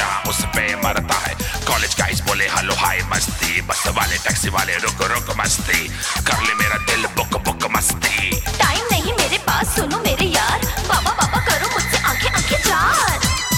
जहाँ उस पे मरता है। कॉलेज गाइस बोले हेलो हाय मस्ती, बस वाले टैक्सी वाले रुक रुक मस्ती, कर ले मेरा दिल बुक बुक मस्ती। टाइम नहीं मेरे पास सुनो मेरे यार, बाबा बाबा करो मुझसे आंखें आंखें चार।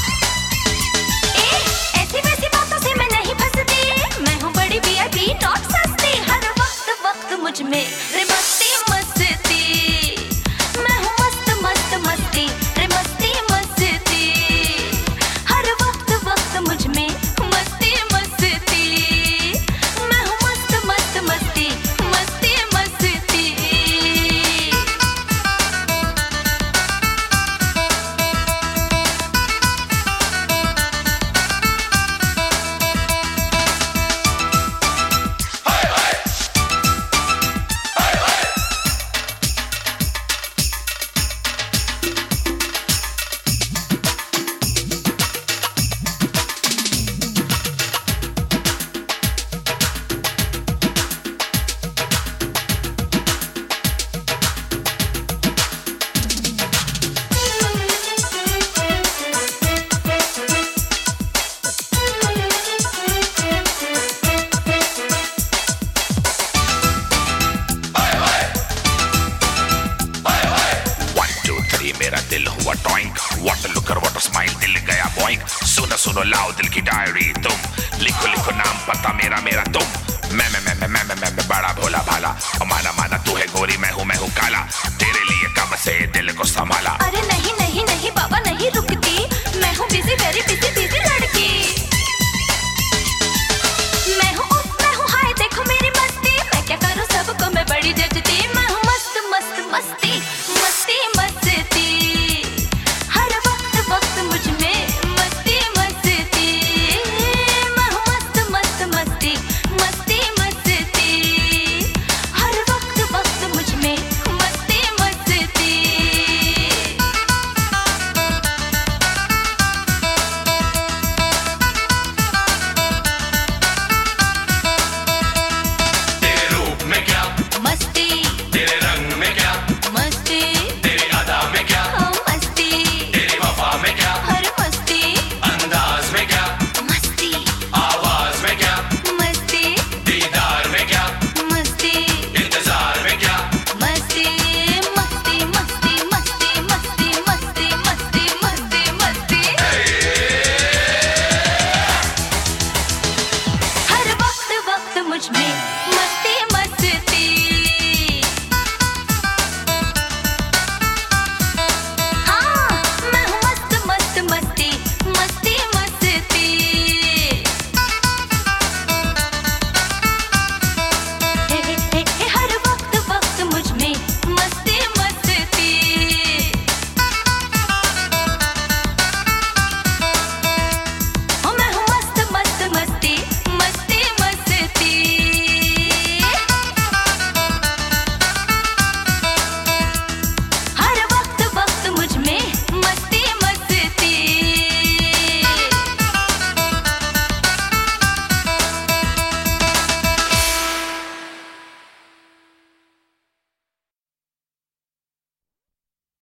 ऐसी वैसी बातों से मैं नहीं फंसती, मैं हूँ बड़ी VIP नॉट सस्ती। हर वक्त वक्त मुझ में रे मस्ती मस्ती, मैं हूँ मस्त मस्त मस्ती रे मस्ती मस्ती। हर वक्त वक्त मुझ में मस्ती मस्ती, मैं हूँ मस्त मस्त मस्ती मस्ती मस्ती। मेरा दिल हुआ टॉइंक, वाटर लुकर वाटर स्माइल, दिल गया बॉइंक। सुनो सुनो लाओ दिल की डायरी तुम, लिखो लिखो नाम पता मेरा मेरा तुम। मैं बड़ा भोला भाला, माना माना तू है गोरी मैं हूँ काला, तेरे लिए कब से दिल को संभाला। अरे नहीं